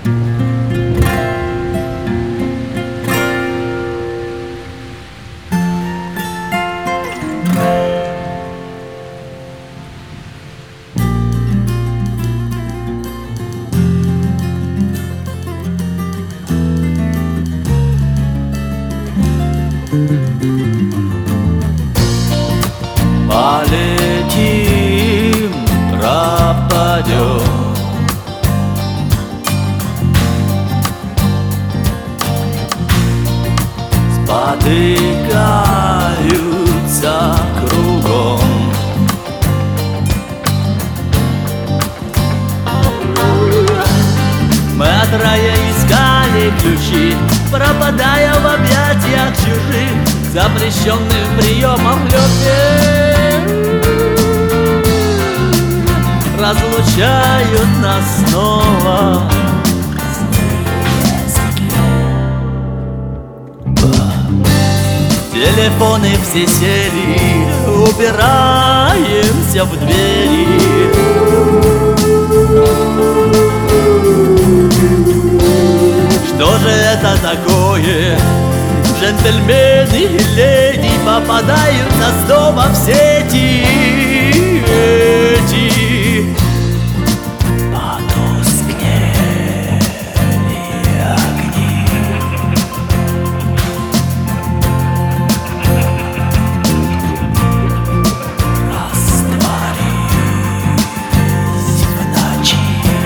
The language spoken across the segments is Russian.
Полетим, пропадем. Спотыкаются кругом. Мы отрая искали ключи, пропадая в объятиях чужих, запрещенным приемом любви. Разлучают нас снова. Телефоны все сели, упираемся в двери. Что же это такое? Джентльмены и леди попадаются снова в сети эти. Потускнели огни. Растворились в ночи.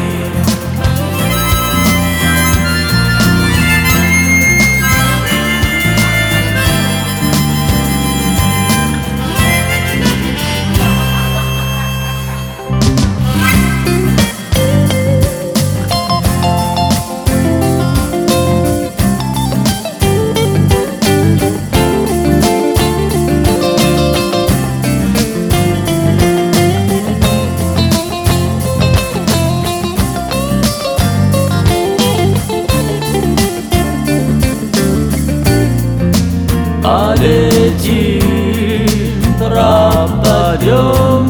Полетим, пропадем.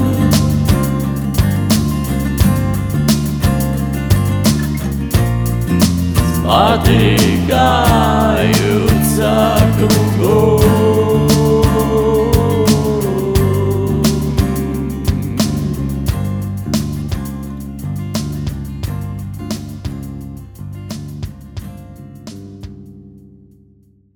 Спотыкаемся